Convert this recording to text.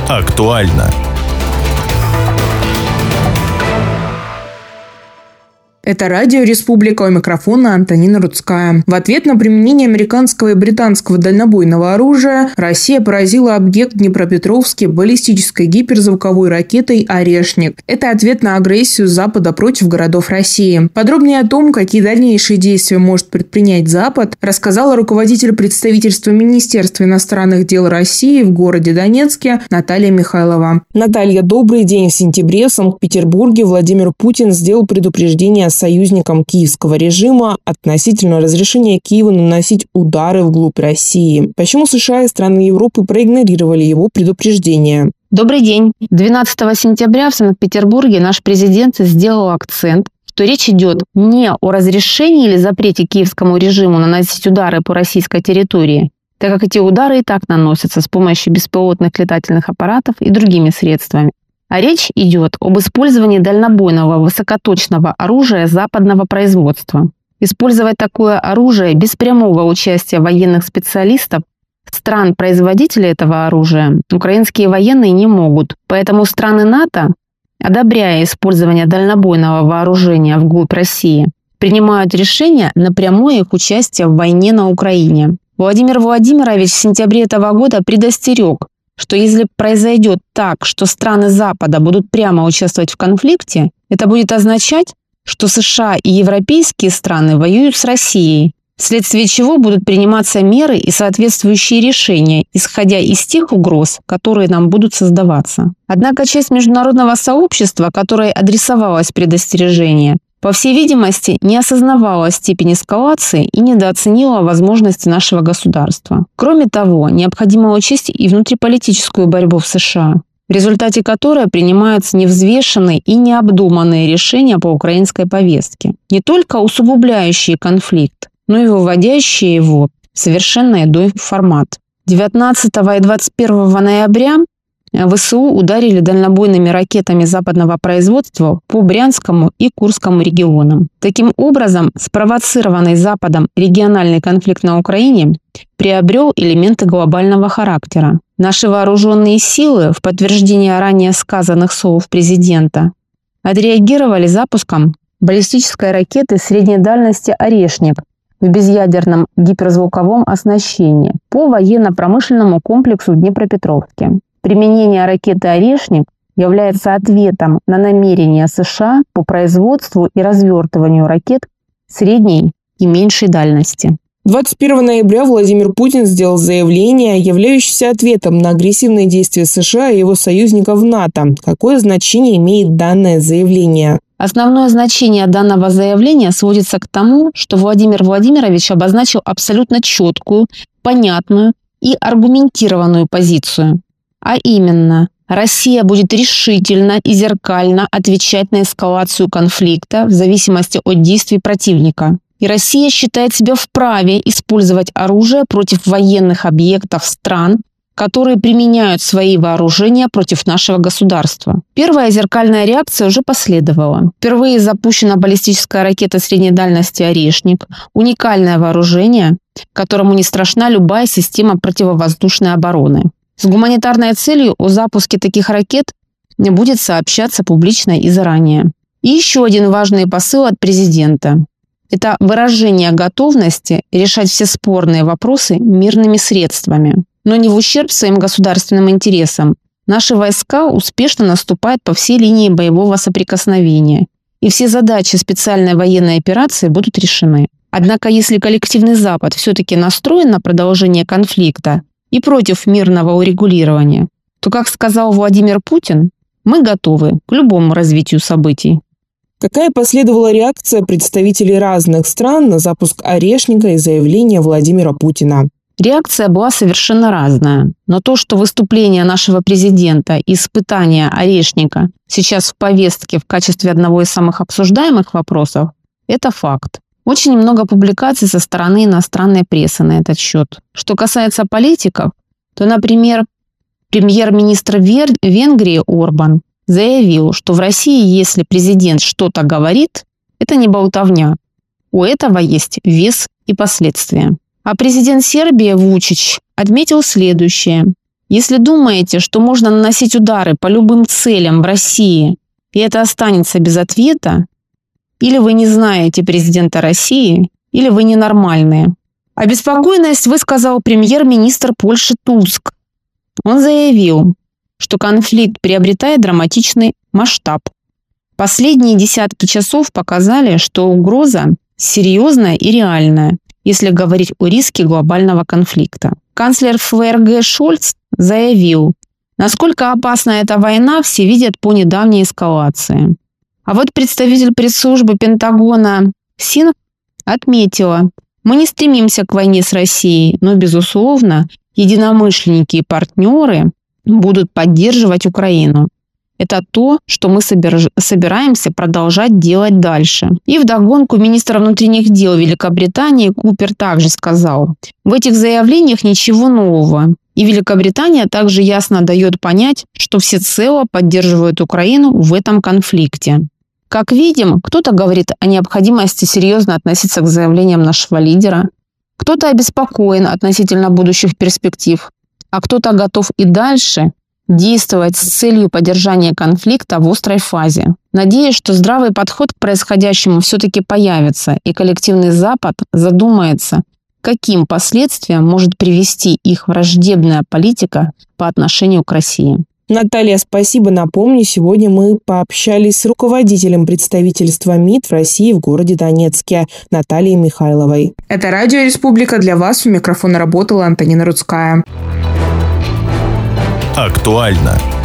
актуально. Это радио «Республика», у микрофона Антонина Рудская. В ответ на применение американского и британского дальнобойного оружия Россия поразила объект в Днепропетровске баллистической гиперзвуковой ракетой «Орешник». Это ответ на агрессию Запада против городов России. Подробнее о том, какие дальнейшие действия может предпринять Запад, рассказала руководитель представительства Министерства иностранных дел России в городе Донецке Наталья Михайлова. Наталья, добрый день. В сентябре в Санкт-Петербурге Владимир Путин сделал предупреждение союзникам киевского режима относительно разрешения Киеву наносить удары вглубь России. Почему США и страны Европы проигнорировали его предупреждение? Добрый день. 12 сентября в Санкт-Петербурге наш президент сделал акцент, что речь идет не о разрешении или запрете киевскому режиму наносить удары по российской территории, так как эти удары и так наносятся с помощью беспилотных летательных аппаратов и другими средствами. А речь идет об использовании дальнобойного высокоточного оружия западного производства. Использовать такое оружие без прямого участия военных специалистов стран-производителей этого оружия украинские военные не могут. Поэтому страны НАТО, одобряя использование дальнобойного вооружения вглубь России, принимают решение на прямое их участие в войне на Украине. Владимир Владимирович в сентябре этого года предостерег, что если произойдет так, что страны Запада будут прямо участвовать в конфликте, это будет означать, что США и европейские страны воюют с Россией, вследствие чего будут приниматься меры и соответствующие решения, исходя из тех угроз, которые нам будут создаваться. Однако часть международного сообщества, которой адресовалось предостережение, по всей видимости, не осознавала степень эскалации и недооценила возможности нашего государства. Кроме того, необходимо учесть и внутриполитическую борьбу в США, в результате которой принимаются невзвешенные и необдуманные решения по украинской повестке, не только усугубляющие конфликт, но и выводящие его в совершенно иной формат. 19 и 21 ноября ВСУ ударили дальнобойными ракетами западного производства по Брянскому и Курскому регионам. Таким образом, спровоцированный Западом региональный конфликт на Украине приобрел элементы глобального характера. Наши вооруженные силы, в подтверждение ранее сказанных слов президента, отреагировали запуском баллистической ракеты средней дальности «Орешник» в безъядерном гиперзвуковом оснащении по военно-промышленному комплексу в Днепропетровске. Применение ракеты «Орешник» является ответом на намерения США по производству и развертыванию ракет средней и меньшей дальности. 21 ноября Владимир Путин сделал заявление, являющееся ответом на агрессивные действия США и его союзников в НАТО. Какое значение имеет данное заявление? Основное значение данного заявления сводится к тому, что Владимир Владимирович обозначил абсолютно четкую, понятную и аргументированную позицию. А именно, Россия будет решительно и зеркально отвечать на эскалацию конфликта в зависимости от действий противника. И Россия считает себя вправе использовать оружие против военных объектов стран, которые применяют свои вооружения против нашего государства. Первая зеркальная реакция уже последовала. Впервые запущена баллистическая ракета средней дальности «Орешник», уникальное вооружение, которому не страшна любая система противовоздушной обороны. С гуманитарной целью о запуске таких ракет будет сообщаться публично и заранее. И еще один важный посыл от президента. Это выражение готовности решать все спорные вопросы мирными средствами, но не в ущерб своим государственным интересам. Наши войска успешно наступают по всей линии боевого соприкосновения, и все задачи специальной военной операции будут решены. Однако, если коллективный Запад все-таки настроен на продолжение конфликта и против мирного урегулирования, то, как сказал Владимир Путин, мы готовы к любому развитию событий. Какая последовала реакция представителей разных стран на запуск «Орешника» и заявление Владимира Путина? Реакция была совершенно разная. Но то, что выступление нашего президента и испытание «Орешника» сейчас в повестке в качестве одного из самых обсуждаемых вопросов, это факт. Очень много публикаций со стороны иностранной прессы на этот счет. Что касается политиков, то, например, премьер-министр Венгрии Орбан заявил, что в России, если президент что-то говорит, это не болтовня. У этого есть вес и последствия. А президент Сербии Вучич отметил следующее. Если думаете, что можно наносить удары по любым целям в России, и это останется без ответа, или вы не знаете президента России, или вы ненормальные. Обеспокоенность высказал премьер-министр Польши Туск. Он заявил, что конфликт приобретает драматичный масштаб. Последние десятки часов показали, что угроза серьезная и реальная, если говорить о риске глобального конфликта. Канцлер ФРГ Шольц заявил, насколько опасна эта война, все видят по недавней эскалации. А вот представитель пресс-службы Пентагона Син отметила, мы не стремимся к войне с Россией, но, безусловно, единомышленники и партнеры будут поддерживать Украину. Это то, что мы собираемся продолжать делать дальше. И вдогонку министр внутренних дел Великобритании Купер также сказал, в этих заявлениях ничего нового. И Великобритания также ясно дает понять, что всецело поддерживает Украину в этом конфликте. Как видим, кто-то говорит о необходимости серьезно относиться к заявлениям нашего лидера, кто-то обеспокоен относительно будущих перспектив, а кто-то готов и дальше действовать с целью поддержания конфликта в острой фазе. Надеюсь, что здравый подход к происходящему все-таки появится, и коллективный Запад задумается, к каким последствиям может привести их враждебная политика по отношению к России. Наталья, спасибо. Напомню, сегодня мы пообщались с руководителем представительства МИД в России в городе Донецке Натальей Михайловой. Это Радио Республика. Для вас у микрофона работала Антонина Рудская. Актуально.